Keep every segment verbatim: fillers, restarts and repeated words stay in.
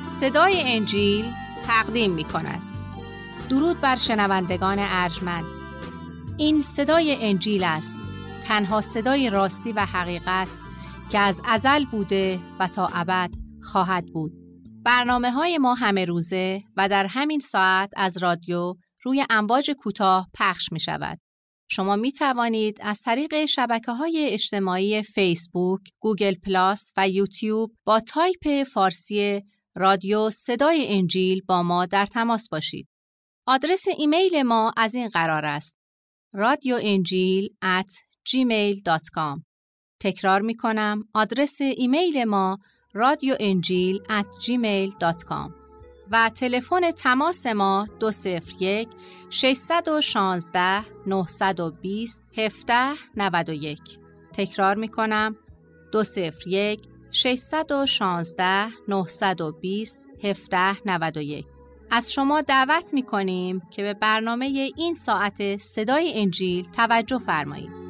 صدای انجیل تقدیم می کند. درود بر شنوندگان ارجمند. این صدای انجیل است، تنها صدای راستی و حقیقت که از ازل بوده و تا ابد خواهد بود. برنامه های ما همه روزه و در همین ساعت از رادیو روی امواج کوتاه پخش می شود. شما می توانید از طریق شبکه‌های اجتماعی فیسبوک، گوگل پلاس و یوتیوب با تایپ فارسی رادیو صدای انجیل با ما در تماس باشید. آدرس ایمیل ما از این قرار است: رادیو انجیل ات جیمیل دات کام. تکرار می کنم، آدرس ایمیل ما رادیو انجیل ات جیمیل دات کام و تلفن تماس ما دو صفر یک ششصد و شانزده نهصد و بیست هفده نود و یک. تکرار می کنم، دو صفر یک ششصد و شانزده نهصد و بیست هفده نود و یک. از شما دعوت می کنیم که به برنامه این ساعت صدای انجیل توجه فرمایید.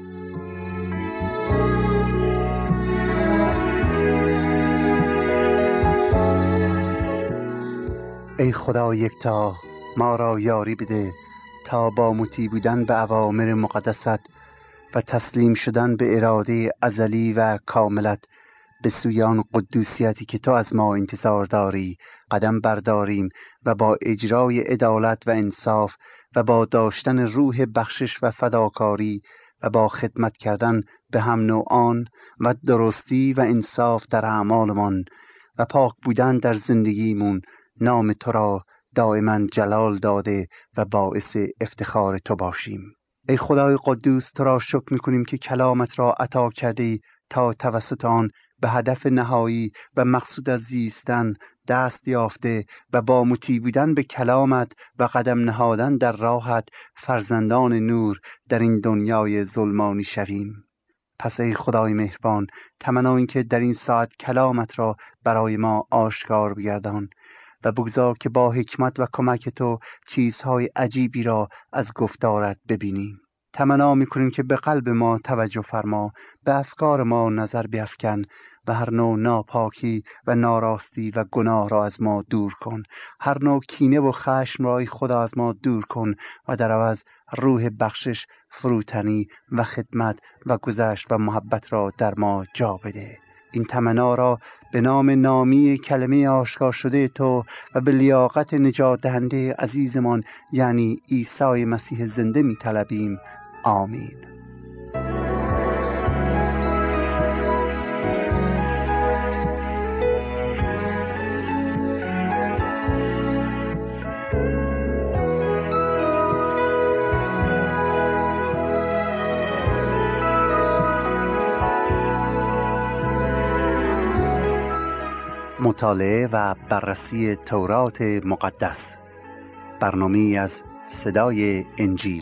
ای خدا یکتا، ما را یاری بده تا با مطیع بودن به اوامر مقدست و تسلیم شدن به اراده ازلی و کاملت به سوی آن قدوسیتی که تو از ما انتظار داری قدم برداریم و با اجرای عدالت و انصاف و با داشتن روح بخشش و فداکاری و با خدمت کردن به هم نوعان و درستی و انصاف در اعمالمان و پاک بودن در زندگیمون نام تو را دائما جلال داده و باعث افتخار تو باشیم. ای خدای قدوس، تو را شکر می‌کنیم که کلامت را عطا کردی تا توسط آن به هدف نهایی و مقصود از زیستن دست یافته و با مطیع بودن به کلامت و قدم نهادن در راهت فرزندان نور در این دنیای ظلمانی شویم. پس ای خدای مهربان، تمنا این که در این ساعت کلامت را برای ما آشکار بگردان و بگذار که با حکمت و کمک تو چیزهای عجیبی را از گفتارت ببینیم. تمنا می‌کنیم که به قلب ما توجه فرما، به افکار ما نظر بیفکن و هر نوع ناپاکی و ناراستی و گناه را از ما دور کن. هر نوع کینه و خشم را ای خدا از ما دور کن و در عوض روح بخشش، فروتنی و خدمت و گذشت و محبت را در ما جا بده. این تمنا را به نام نامی کلمه آشکار شده تو و به لیاقت نجات دهنده عزیزمان یعنی عیسی مسیح زنده می طلبیم. آمین. مطالعه و بررسی تورات مقدس، برنامه‌ای از صدای انجیل.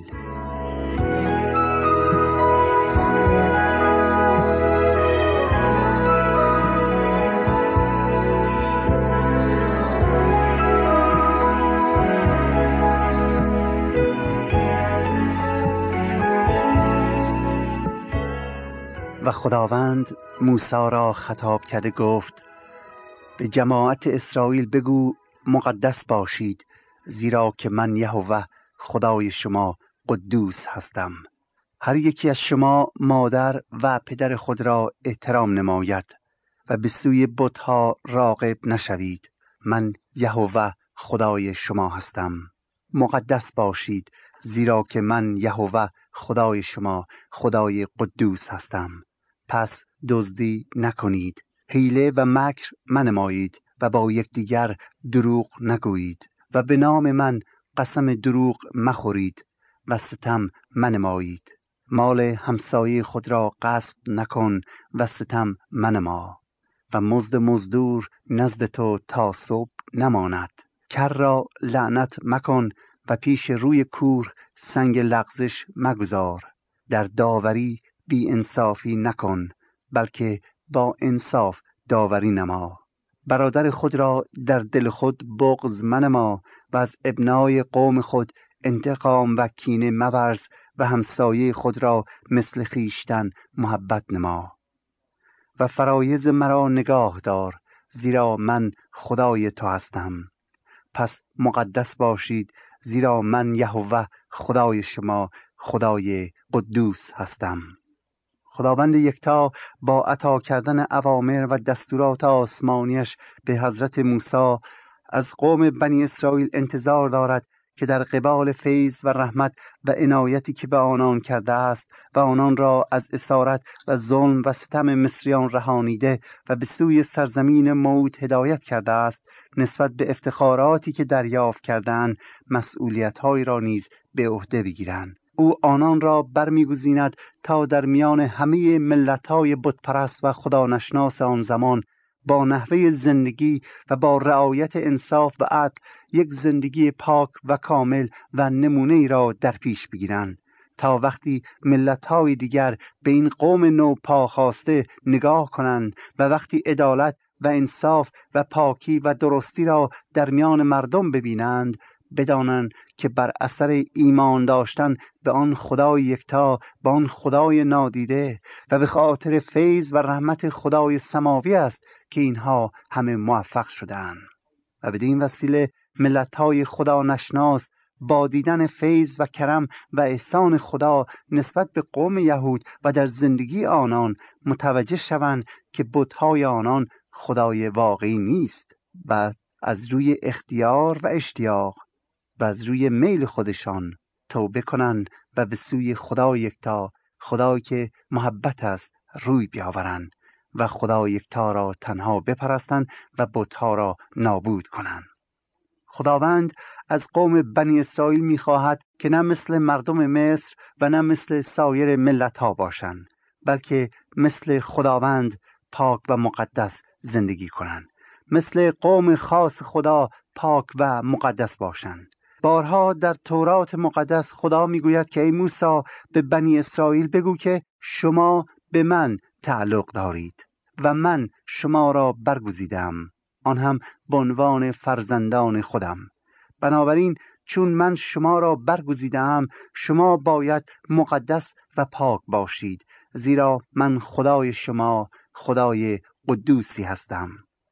و خداوند موسی را خطاب کرده گفت: به جماعت اسرائیل بگو مقدس باشید، زیرا که من یهوه خدای شما قدوس هستم. هر یکی از شما مادر و پدر خود را احترام نماید و به سوی بت‌ها راغب نشوید. من یهوه خدای شما هستم. مقدس باشید، زیرا که من یهوه خدای شما خدای قدوس هستم. پس دزدی نکنید، حیله و مکر منمایید و با یکدیگر دروغ نگویید و به نام من قسم دروغ مخورید و ستم منمایید. مال همسایه خود را غصب نکن و ستم منما و مزد مزدور نزد تو تا صبح نماند. کر را لعنت مکن و پیش روی کور سنگ لغزش مگذار. در داوری بی انصافی نکن، بلکه با انصاف داوری نما. برادر خود را در دل خود بغض منما و از ابنای قوم خود انتقام و کینه مورز و همسایه خود را مثل خیشتن محبت نما. و فرایض مرا نگاه دار، زیرا من خدای تو هستم. پس مقدس باشید زیرا من یهوه خدای شما خدای قدوس هستم. خداوند یکتا با عطا کردن اوامر و دستورات آسمانیش به حضرت موسی از قوم بنی اسرائیل انتظار دارد که در قبال فیض و رحمت و عنایتی که به آنان کرده است و آنان را از اسارت و ظلم و ستم مصریان رهانیده و به سوی سرزمین موعود هدایت کرده است، نسبت به افتخاراتی که دریافت کردند مسئولیت‌هایی را نیز به عهده بگیرند. او آنان را برمی‌گزیند تا در میان همه ملت‌های بتپرست و خدانشناس آن زمان با نحوه زندگی و با رعایت انصاف و عدل یک زندگی پاک و کامل و نمونه‌ای را در پیش بگیرند، تا وقتی ملت‌های دیگر به این قوم نو پاخاسته نگاه کنند و وقتی عدالت و انصاف و پاکی و درستی را در میان مردم ببینند، بدانند که بر اثر ایمان داشتن به آن خدای یکتا، به آن خدای نادیده و به خاطر فیض و رحمت خدای سماوی است که اینها همه موفق شدند. و بدین وسیله ملت‌های خدا نشناس با دیدن فیض و کرم و احسان خدا نسبت به قوم یهود و در زندگی آنان متوجه شوند که بت‌های آنان خدای واقعی نیست و از روی اختیار و اشتیاق و از روی میل خودشان توبه کنند و به سوی خدای یکتا، خدایی که محبت است، روی بیاورند و خدای یکتا را تنها بپرستند و بت‌ها را نابود کنند. خداوند از قوم بنی اسرائیل می‌خواهد که نه مثل مردم مصر و نه مثل سایر ملت‌ها باشند، بلکه مثل خداوند پاک و مقدس زندگی کنند، مثل قوم خاص خدا پاک و مقدس باشند. بارها در تورات مقدس خدا میگوید که ای موسی به بنی اسرائیل بگو که شما به من تعلق دارید و من شما را برگزیدم، آن هم به عنوان فرزندان خودم. بنابراین چون من شما را برگزیدم، شما باید مقدس و پاک باشید، زیرا من خدای شما خدای قدوسی هستم.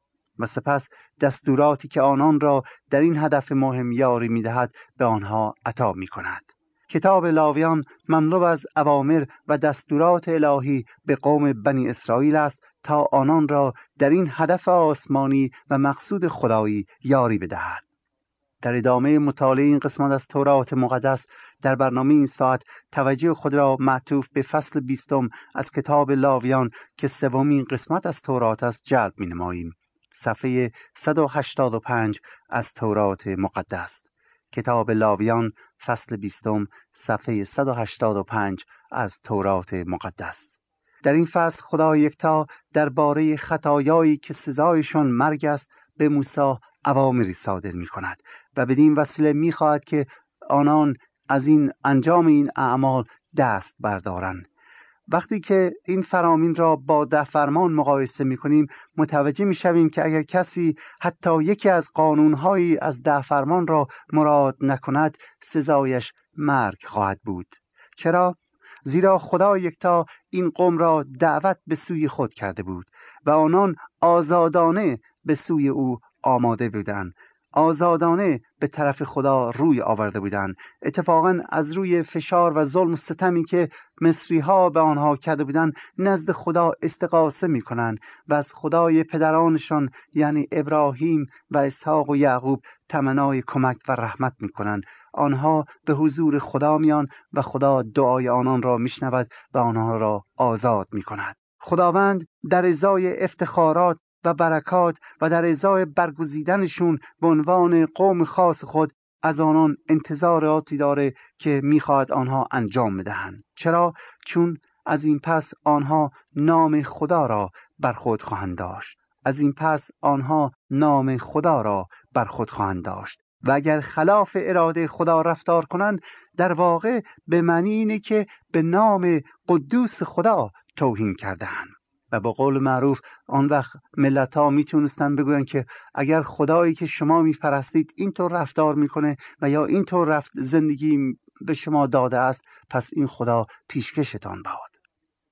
و سپس دستوراتی که آنان را در این هدف مهم یاری می‌دهد به آنها عطا می‌کند. کتاب لاویان مملو از اوامر و دستورات الهی به قوم بنی اسرائیل است تا آنان را در این هدف آسمانی و مقصود خدایی یاری بدهد. در ادامه مطالعه این قسمت از تورات مقدس در برنامه این ساعت توجه خود را معطوف به فصل بیستم از کتاب لاویان که سومین قسمت از تورات است جلب می‌نماییم. صفحه صد و هشتاد و پنج از تورات مقدس. کتاب لاویان فصل بیستم صفحه صد و هشتاد و پنج از تورات مقدس. در این فصل خدای یکتا درباره خطایایی که سزایشان مرگ است به موسی اوامری صادر می کند و بدین وسیله می خواهد که آنان از این انجام این اعمال دست بردارند. وقتی که این فرامین را با ده فرمان مقایسه می کنیم متوجه می شویم که اگر کسی حتی یکی از قانونهایی از ده فرمان را مراعات نکند سزایش مرگ خواهد بود. چرا؟ زیرا خدا یکتا این قوم را دعوت به سوی خود کرده بود و آنان آزادانه به سوی او آماده بودند، آزادانه به طرف خدا روی آورده بودند. اتفاقا از روی فشار و ظلم و ستمی که مصری ها به آنها کرده بودند نزد خدا استغاثه می کنند و از خدای پدرانشان یعنی ابراهیم و اسحاق و یعقوب تمنای کمک و رحمت می کنند. آنها به حضور خدا میان و خدا دعای آنان را میشنود و آنها را آزاد می کند. خداوند در ازای افتخارات و برکات و در ازای برگزیدنشون به عنوان قوم خاص خود از آنان انتظاراتی داره که میخواد آنها انجام بدهند. چرا؟ چون از این پس آنها نام خدا را بر خود خواهند داشت. از این پس آنها نام خدا را بر خود خواهند داشت و اگر خلاف اراده خدا رفتار کنند در واقع به معنی اینه که به نام قدوس خدا توهین کرده‌اند. و با قول معروف آن وقت ملت ها میتونستن بگوین که اگر خدایی که شما میپرستید اینطور رفتار میکنه و یا اینطور رفت زندگی به شما داده است، پس این خدا پیشکشتان باد.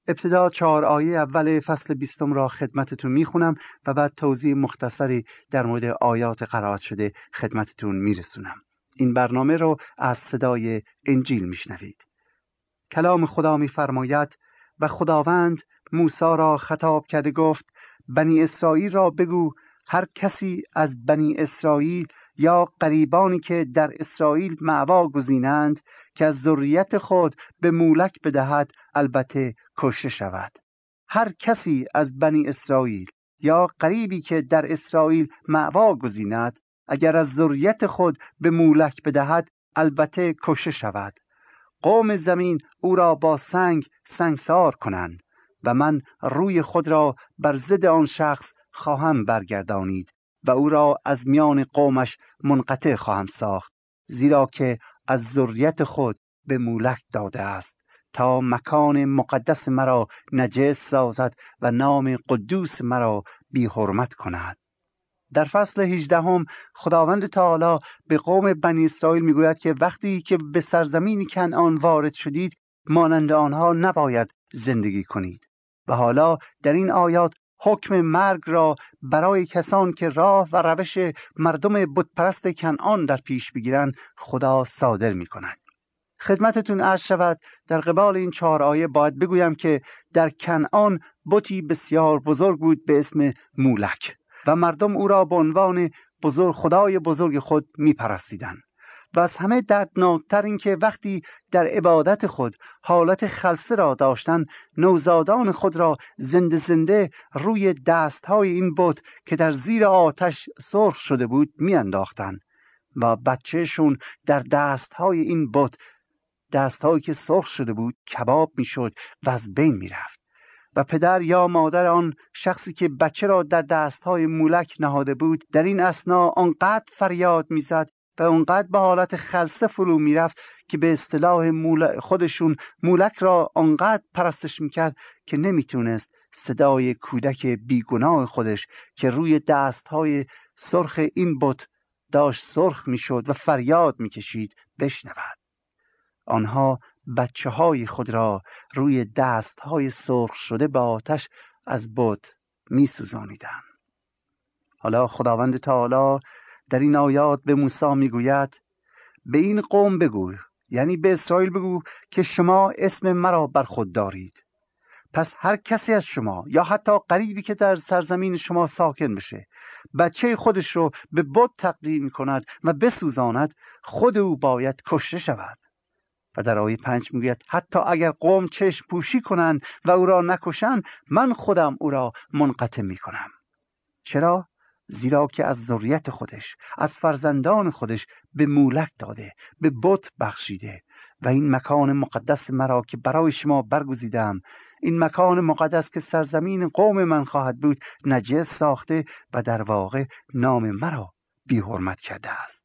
ابتدا چهار آیه اول فصل بیستم را خدمتتون میخونم و بعد توضیح مختصری در مورد آیات قرائت شده خدمتتون میرسونم. این برنامه رو از صدای انجیل میشنوید. کلام خدا میفرماید: و خداوند موسی را خطاب کرده گفت بنی اسرائیل را بگو هر کسی از بنی اسرائیل یا غریبانی که در اسرائیل مأوا گزینند که از ذریت خود به مولک بدهد البته کشته شود. هر کسی از بنی اسرائیل یا غریبی که در اسرائیل مأوا گزیند اگر از ذریت خود به مولک بدهد البته کشته شود. قوم زمین او را با سنگ سنگسار کنند و من روی خود را بر ضد آن شخص خواهم برگردانید و او را از میان قومش منقطع خواهم ساخت، زیرا که از ذریت خود به مولک داده است تا مکان مقدس مرا نجس سازد و نام قدوس مرا بی حرمت کند. در فصل هجدهم خداوند تعالی به قوم بنی اسرائیل میگوید که وقتی که به سرزمین کنعان وارد شدید مانند آنها نباید زندگی کنید. و حالا در این آیات حکم مرگ را برای کسان که راه و روش مردم بتپرست کنعان در پیش بگیرند خدا صادر می کند. خدمتتون عرض شود در قبال این چهار آیه باید بگویم که در کنعان بتی بسیار بزرگ بود به اسم مولک و مردم او را به عنوان بزرگ خدای بزرگ خود می پرستیدند. و از همه دردناکتر این که وقتی در عبادت خود حالت خلسه را داشتند نوزادان خود را زنده زنده روی دستهای این بت که در زیر آتش سرخ شده بود می انداختند و بچهشون در دستهای این بت، دستهایی که سرخ شده بود، کباب می شد و از بین می رفت. و پدر یا مادر آن شخصی که بچه را در دستهای مولک نهاده بود در این اثنا آنقدر فریاد می زد و اونقدر به حالت خلسه فرو میرفت که به اصطلاح مولک خودشون مولک را آنقدر پرستش میکرد که نمیتونست صدای کودک بیگناه خودش که روی دستهای سرخ این بت داشت سرخ میشد و فریاد میکشید بشنود. آنها بچه های خود را روی دستهای سرخ شده به آتش از بت میسوزانیدند. حالا خداوند تعالی در این آیات به موسی میگوید به این قوم بگو، یعنی به اسرائیل بگو که شما اسم مرا بر خود دارید. پس هر کسی از شما یا حتی غریبی که در سرزمین شما ساکن بشه بچه خودش رو به بت تقدیم کند و بسوزاند خود او باید کشته شود. و در آیه پنج میگوید حتی اگر قوم چشم پوشی کنند و او را نکشند من خودم او را منقطع میکنم. چرا؟ زیرا که از ذریت خودش، از فرزندان خودش به مولک داده، به بت بخشیده و این مکان مقدس مرا که برای شما برگزیدم، این مکان مقدس که سرزمین قوم من خواهد بود، نجس ساخته و در واقع نام مرا بی حرمت کرده است.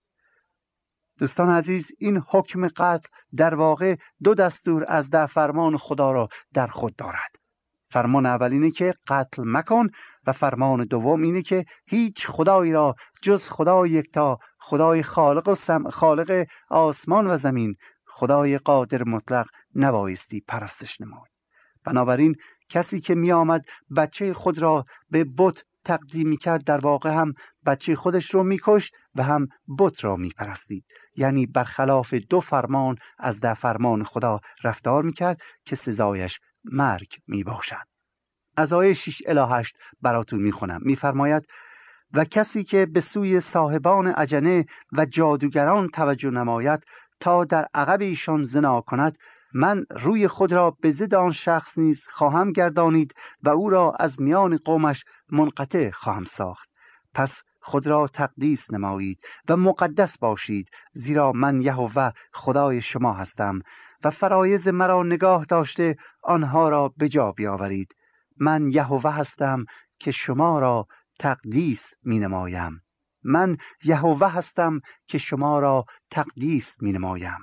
دوستان عزیز، این حکم قتل در واقع دو دستور از ده فرمان خدا را در خود دارد. فرمان اول اینه که قتل مکن و فرمان دوم اینه که هیچ خدایی را جز خدای یکتا، خدای خالق و سم خالق آسمان و زمین، خدای قادر مطلق نبایستی پرستش نمود. بنابراین کسی که می آمد بچه خود را به بت تقدیم می کرد در واقع هم بچه خودش رو می کشت و هم بت را می پرستید. یعنی برخلاف دو فرمان از ده فرمان خدا رفتار می کرد که سزایش مرگ می باشد. از آیه شش الی هشت براتون می خونم. می فرماید و کسی که به سوی صاحبان اجنه و جادوگران توجه نماید تا در عقب ایشان زنا کند من روی خود را به ضد آن شخص نیز خواهم گردانید و او را از میان قومش منقطع خواهم ساخت. پس خود را تقدیس نمایید و مقدس باشید، زیرا من یهوه خدای شما هستم و فرایض مرا نگاه داشته آنها را به جا بیاورید. من یهوه هستم که شما را تقدیس می نمایم. من یهوه هستم که شما را تقدیس می نمایم.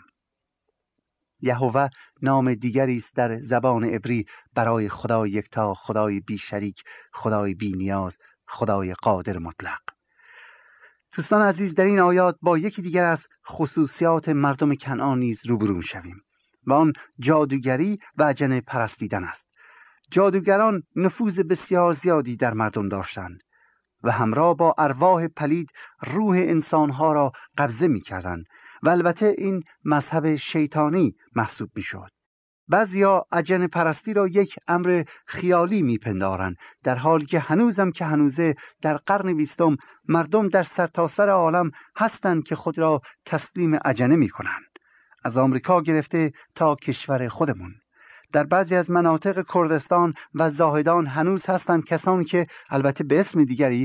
یهوه نام دیگری است در زبان عبری برای خدای یکتا، خدای بی شریک، خدای بی نیاز، خدای قادر مطلق. دوستان عزیز، در این آیات با یکی دیگر از خصوصیات مردم کنعان نیز روبرو می‌شویم و آن جادوگری و اجنه پرستیدن است. جادوگران نفوذ بسیار زیادی در مردم داشتند و همراه با ارواح پلید روح انسانها را قبضه می کردند و البته این مذهب شیطانی محسوب می شد. بعضیا اجنه پرستی را یک امر خیالی می پندارند، در حالی که هنوزم که هنوزه در قرن بیستم مردم در سرتاسر عالم هستند که خود را تسلیم اجنه می کنند. از آمریکا گرفته تا کشور خودمون. در بعضی از مناطق کردستان و زاهدان هنوز هستند کسانی که البته به اسم دیگری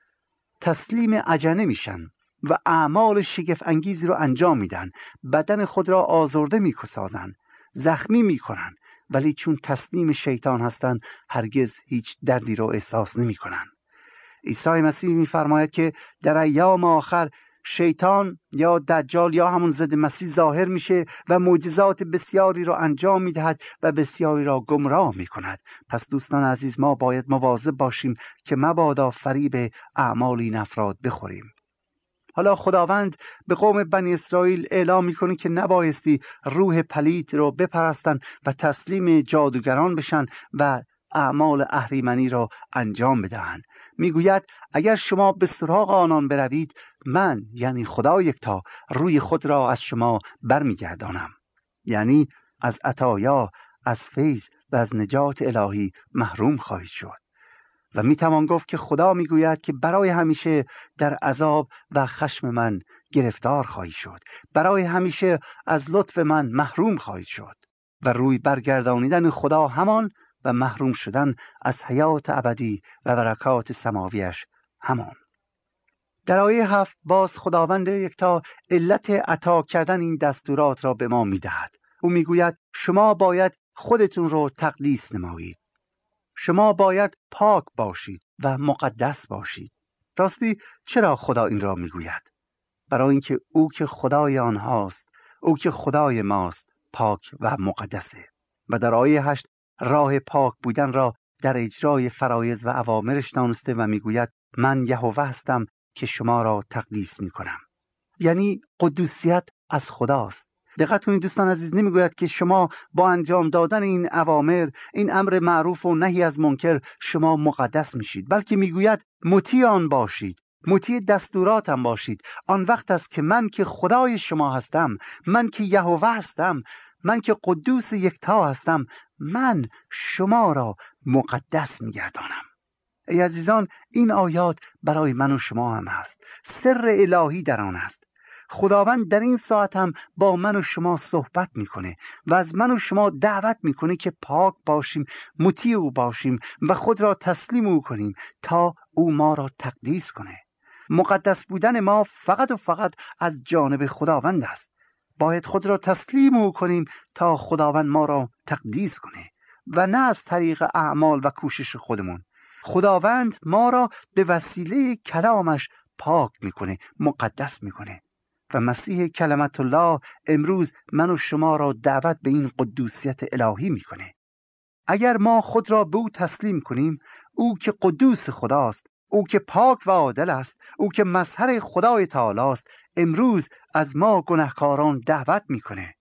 تسلیم اجنه میشن و اعمال شگفت انگیزی رو انجام میدن، بدن خود را آزرده میکسازن، زخمی میکنن، ولی چون تسلیم شیطان هستند هرگز هیچ دردی رو احساس نمیکنن. عیسی مسیح میفرماید که در ایام آخر شیطان یا دجال یا همون ضد مسیح ظاهر میشه و معجزات بسیاری را انجام میدهد و بسیاری را گمراه میکند. پس دوستان عزیز، ما باید مواظب باشیم که مبادا فریب اعمال این افراد بخوریم. حالا خداوند به قوم بنی اسرائیل اعلام میکنه که نبایستی روح پلید رو بپرستن و تسلیم جادوگران بشن و اعمال اهریمنی را انجام بدهند. میگوید اگر شما به سراغ آنان بروید، من یعنی خدا یکتا روی خود را از شما برمیگردانم. یعنی از عطایا، از فیض و از نجات الهی محروم خواهید شد. و میتوان گفت که خدا میگوید که برای همیشه در عذاب و خشم من گرفتار خواهید شد، برای همیشه از لطف من محروم خواهید شد. و روی برگردانیدن خدا همان و محروم شدن از حیات ابدی و برکات سماویش همان. در آیه هفت باز خداوند یکتا علت عطا کردن این دستورات را به ما میدهد. او میگوید شما باید خودتون رو تقدیس نمایید. شما باید پاک باشید و مقدس باشید. راستی چرا خدا این را میگوید؟ برای اینکه او که خدای آنهاست، او که خدای ماست، پاک و مقدسه. و در آیه هشت راه پاک بودن را در اجرای فرایض و اوامرش دانسته و میگوید من یهوه هستم که شما را تقدیس میکنم. یعنی قدوسیت از خداست. دقت کنید دوستان عزیز، نمیگوید که شما با انجام دادن این اوامر، این امر معروف و نهی از منکر شما مقدس میشید، بلکه میگوید مطیع آن باشید، مطیع دستوراتم باشید. آن وقت است که من که خدای شما هستم، من که یهوه هستم، من که قدوس یکتا هستم، من شما را مقدس میگردانم. ای عزیزان، این آیات برای من و شما هم هست. سر الهی در آن است. خداوند در این ساعت هم با من و شما صحبت میکنه و از من و شما دعوت میکنه که پاک باشیم، مطیع او باشیم و خود را تسلیم او کنیم تا او ما را تقدیس کنه. مقدس بودن ما فقط و فقط از جانب خداوند است. باید خود را تسلیم او کنیم تا خداوند ما را تقدیس کنه و نه از طریق اعمال و کوشش خودمون. خداوند ما را به وسیله کلامش پاک میکنه، مقدس میکنه. و مسیح کلمت الله امروز من و شما را دعوت به این قدوسیت الهی میکنه. اگر ما خود را به او تسلیم کنیم، او که قدوس خداست، او که پاک و عادل است، او که مظهر خدای تعالی است، امروز از ما گناهکاران دعوت میکنه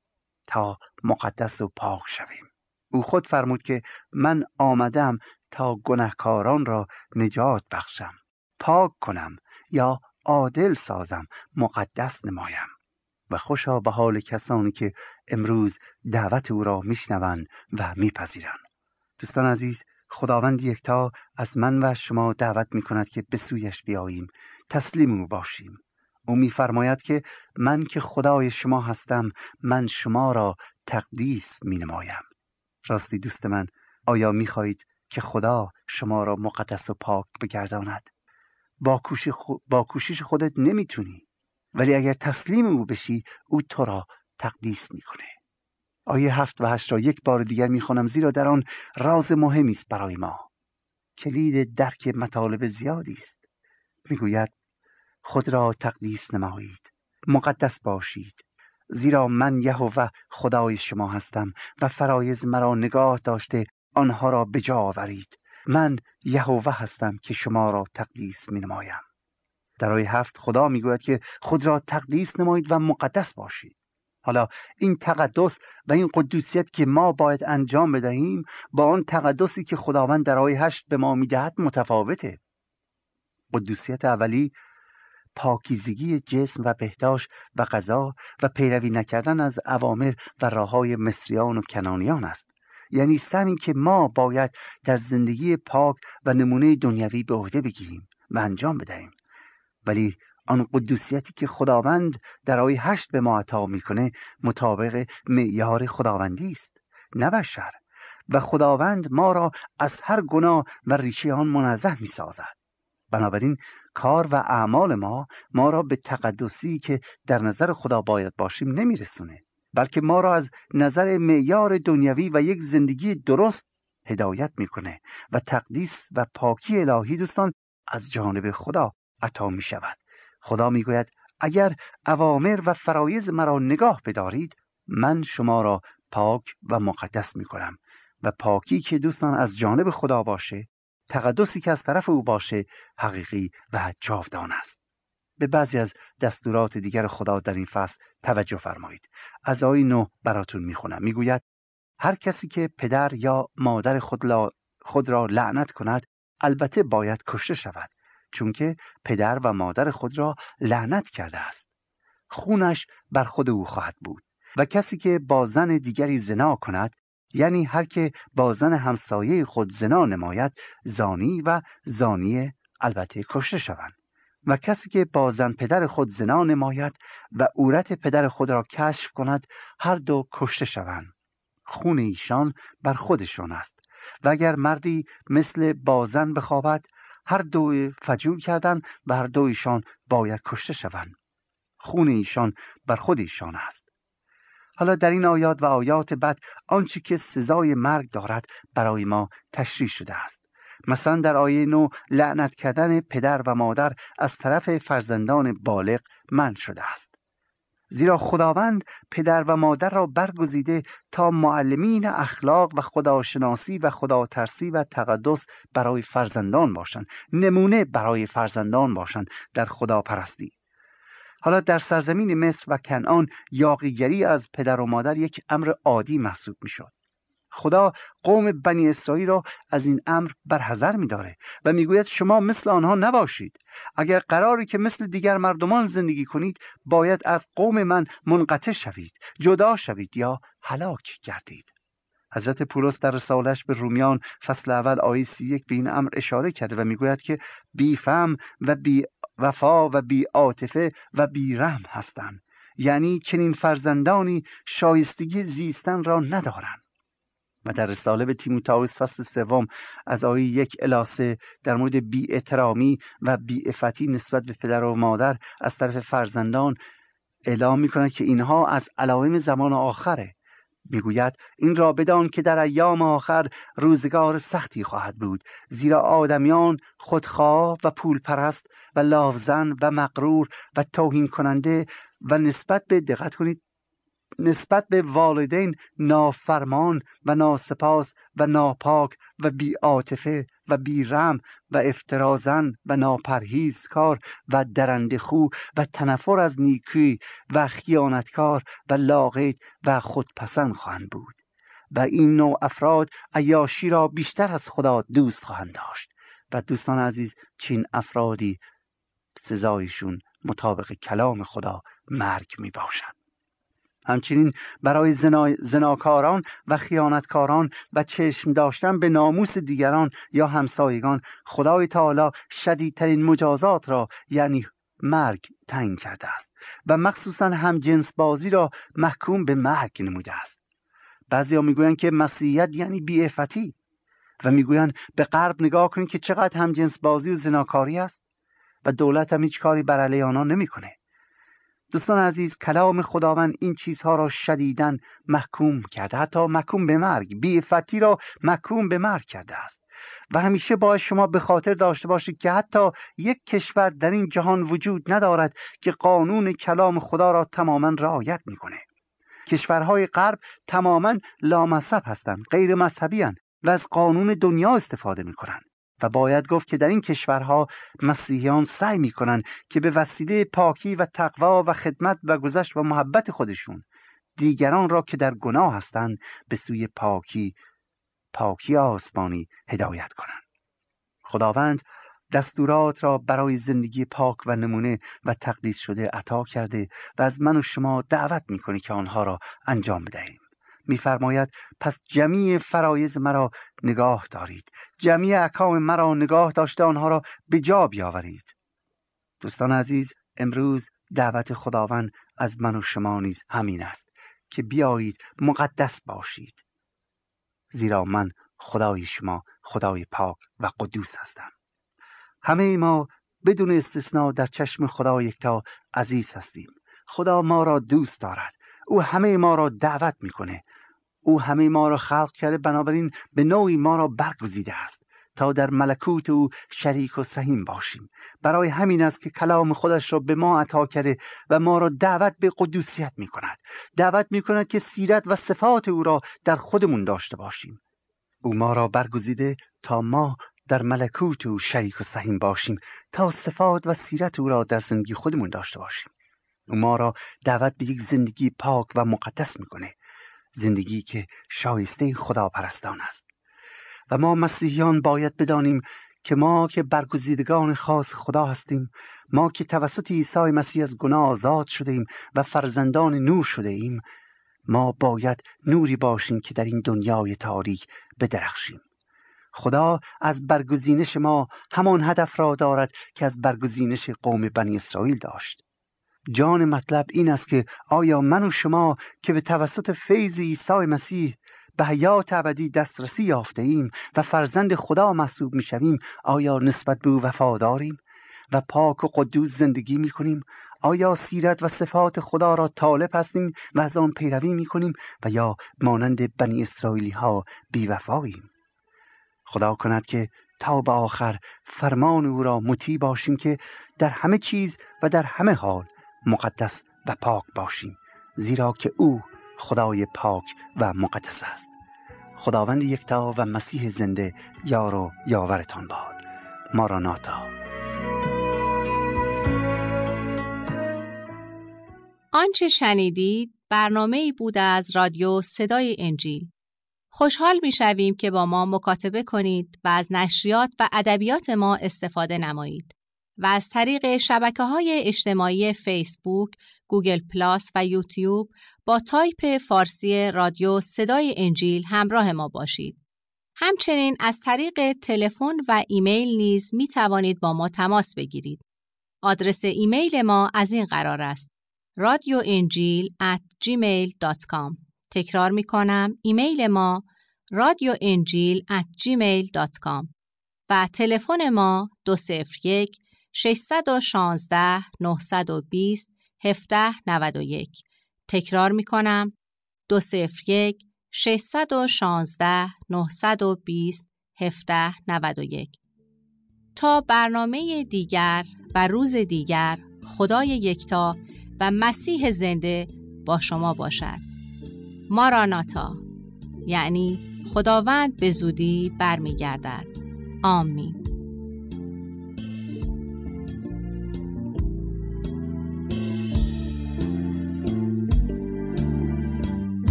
تا مقدس و پاک شویم. او خود فرمود که من آمدم تا گناهکاران را نجات بخشم، پاک کنم یا عادل سازم، مقدس نمایم. و خوشا به حال کسانی که امروز دعوت او را میشنوند و میپذیرند. دوستان عزیز، خداوند یکتا از من و شما دعوت میکند که به سویش بیاییم، تسلیم او باشیم. او میفرماید که من که خدای شما هستم، من شما را تقدیس مینمایم. راستی دوست من، آیا میخواهید که خدا شما را مقدس و پاک بگرداند؟ با کوشش, خو... با کوشش خودت نمیتونی، ولی اگر تسلیم او بشی، او تو را تقدیس میکنه. آیه هفت و هشت را یک بار دیگر میخونم، زیرا در آن راز مهمی است برای ما، کلید درک مطالب زیادی است. میگوید خود را تقدیس نمایید، مقدس باشید، زیرا من یهوه خدای شما هستم و فرایض مرا نگاه داشته آنها را به جا آورید. من یهوه هستم که شما را تقدیس می نمایم. در آیه هفت خدا می گوید که خود را تقدیس نمایید و مقدس باشید. حالا این تقدس و این قدوسیت که ما باید انجام بدهیم با آن تقدسی که خداوند در آیه هشت به ما میدهد متفاوته. قدوسیت اولی پاکیزگی جسم و بهداشت و غذا و پیروی نکردن از اوامر و راههای مصریان و کنانیان است. یعنی سمی که ما باید در زندگی پاک و نمونه دنیوی به عهده بگیریم و انجام بدهیم. ولی آن قدوسیتی که خداوند در آیه هشت به ما عطا میکنه مطابق معیار خداوندی است، نه بشر. و خداوند ما را از هر گناه و ریشه آن منزه میسازد. بنابراین کار و اعمال ما ما را به تقدسی که در نظر خدا باید باشیم نمیرسونه، بلکه ما را از نظر معیار دنیوی و یک زندگی درست هدایت میکنه و تقدیس و پاکی الهی دوستان از جانب خدا عطا می شود. خدا می گوید اگر اوامر و فرایض مرا نگاه بدارید من شما را پاک و مقدس می کنم. و پاکی که دوستان از جانب خدا باشه، تقدسی که از طرف او باشه، حقیقی و جاودان است. به بعضی از دستورات دیگر خدا در این فصل توجه فرمایید. از آیه نه براتون می خونم. می گوید هر کسی که پدر یا مادر خود, لا خود را لعنت کند البته باید کشته شود، چون که پدر و مادر خود را لعنت کرده است. خونش بر خود او خواهد بود. و کسی که با زن دیگری زنا کند، یعنی هر که با زن همسایه خود زنا نماید، زانی و زانیه البته کشته شوند. و کسی که با زن پدر خود زنا نماید و عورت پدر خود را کشف کند، هر دو کشته شوند. خون ایشان بر خودشان است. و اگر مردی مثل با زن بخوابد، هر دو فجور کردن و هر دو ایشان باید کشته شوند. خون ایشان بر خود ایشان است. حالا در این آیات و آیات بعد آنچه که سزای مرگ دارد برای ما تشریح شده است. مثلا در آیه نو لعنت کردن پدر و مادر از طرف فرزندان بالغ منع شده است. زیرا خداوند پدر و مادر را برگزیده تا معلمین اخلاق و خداشناسی و خداترسی و تقدس برای فرزندان باشند، نمونه برای فرزندان باشند در خداپرستی. حالا در سرزمین مصر و کنعان یاغیگری از پدر و مادر یک امر عادی محسوب می شد. خدا قوم بنی اسرائیل را از این امر برحذر می داره و می گوید شما مثل آنها نباشید. اگر قراری که مثل دیگر مردمان زندگی کنید، باید از قوم من منقطع شوید، جدا شوید یا هلاک گردید. حضرت پولس در رسالش به رومیان فصل اول آیه سی و یک به این امر اشاره کرده و می گوید که بی فهم و بی وفا و بی عاطفه و بی رحم هستند. یعنی چنین فرزندانی شایستگی زیستن را ندارند. و در رساله به تیموتائوس فصل سوم از آیه یک الی سه در مورد بی احترامی و بی عفتی نسبت به پدر و مادر از طرف فرزندان اعلام می‌کند که اینها از علائم زمان آخره. میگوید این را بدان که در ایام آخر روزگار سختی خواهد بود، زیرا آدمیان خودخواه و پول پرست و لاوزن و مغرور و توهین کننده و نسبت به دقت کنید نسبت به والدین نافرمان و ناسپاس و ناپاک و بی عاطفه و بی رحم و افترازن و ناپرهیزکار و درندخو و تنفر از نیکی و خیانتکار و لاغید و خودپسند خواهند بود. و این نوع افراد عیاشی را بیشتر از خدا دوست خواهند داشت. و دوستان عزیز، چین افرادی سزایشون مطابق کلام خدا مرگ می باشد. همچنین برای زنا... زناکاران و خیانتکاران و چشم داشتن به ناموس دیگران یا همسایگان، خدای تعالی شدیدترین مجازات را یعنی مرگ تعیین کرده است و مخصوصا هم جنس بازی را محکوم به مرگ نموده است. بعضیا میگویند که مسیحیت یعنی بی‌عفتی و میگویند به غرب نگاه کنید که چقدر هم جنس بازی و زناکاری است و دولت هم هیچ کاری بر علیه آنها نمیکنه. دوستان عزیز، کلام خداوند این چیزها را شدیداً محکوم کرده، حتی محکوم به مرگ، بی‌عفتی را محکوم به مرگ کرده است. و همیشه باید شما به خاطر داشته باشید که حتی یک کشور در این جهان وجود ندارد که قانون کلام خدا را تماماً رعایت میکنه. کشورهای غرب تماماً لامذهب هستند، غیر مذهبی هستند و از قانون دنیا استفاده میکنند. و باید گفت که در این کشورها مسیحیان سعی میکنن که به وسیله پاکی و تقوا و خدمت و گذشت و محبت خودشون دیگران را که در گناه هستند به سوی پاکی پاکی آسمانی هدایت کنند. خداوند دستورات را برای زندگی پاک و نمونه و تقدیس شده عطا کرده و از من و شما دعوت می‌کنه که آنها را انجام بدهیم. می‌فرماید پس جمیع فرایض مرا نگاه دارید، جمیع احکام مرا نگاه داشته آنها را به جا بیاورید. دوستان عزیز، امروز دعوت خداوند از من و شما نیز همین است که بیایید مقدس باشید، زیرا من خدای شما خدای پاک و قدوس هستم. همه ما بدون استثناء در چشم خدا یکتا عزیز هستیم. خدا ما را دوست دارد. او همه ما را دعوت میکنه. او همه ما را خلق کرده، بنابراین به نوعی ما را برگزیده است تا در ملکوت او شریک و سهیم باشیم. برای همین است که کلام خودش را به ما عطا کرده و ما را دعوت به قدوسیت میکند. دعوت میکند که سیرت و صفات او را در خودمون داشته باشیم. او ما را برگزیده تا ما در ملکوت او شریک و سهیم باشیم، تا صفات و سیرت او را در زندگی خودمون داشته باشیم. او ما را دعوت به یک زندگی پاک و مقدس میکنه، زندگی که شایسته خدا پرستان است. و ما مسیحیان باید بدانیم که ما که برگزیدگان خاص خدا هستیم، ما که توسط عیسی مسیح از گناه آزاد شده ایم و فرزندان نور شده ایم، ما باید نوری باشیم که در این دنیای تاریک بدرخشیم. خدا از برگزینش ما همان هدف را دارد که از برگزینش قوم بنی اسرائیل داشت. جان مطلب این است که آیا من و شما که به توسط فیض عیسی مسیح به حیات ابدی دسترسی یافته ایم و فرزند خدا محسوب می شویم، آیا نسبت به او وفاداریم و پاک و قدوس زندگی می کنیم؟ آیا سیرت و صفات خدا را طالب هستیم و از آن پیروی می کنیم و یا مانند بنی اسرائیلی ها بی وفاییم؟ خدا کند که تا به آخر فرمان او را مطیع باشیم که در همه چیز و در همه حال مقدس و پاک باشیم، زیرا که او خدای پاک و مقدس است. خداوند یکتا و مسیح زنده یار و یاورتان باد. ماراناتا. آنچه شنیدید برنامه‌ای بود از رادیو صدای انجیل. خوشحال می‌شویم که با ما مکاتبه کنید و از نشریات و ادبیات ما استفاده نمایید و از طریق شبکه‌های اجتماعی فیسبوک، گوگل پلاس و یوتیوب با تایپ فارسی رادیو صدای انجیل همراه ما باشید. همچنین از طریق تلفن و ایمیل نیز می توانید با ما تماس بگیرید. آدرس ایمیل ما از این قرار است: رادیو انجیل ات جیمیل دات کام. تکرار می کنم، ایمیل ما رادیو انجیل ات جیمیل دات کام و تلفن ما دو صفر یک شش یک شش نه دو صفر هفت نه یک. تکرار می کنم، دو صفر یک شش یک شش نه دو صفر هفت نه یک. تا برنامه دیگر و روز دیگر، خدای یکتا و مسیح زنده با شما باشد. ماراناتا، یعنی خداوند به زودی برمیگردد. آمین.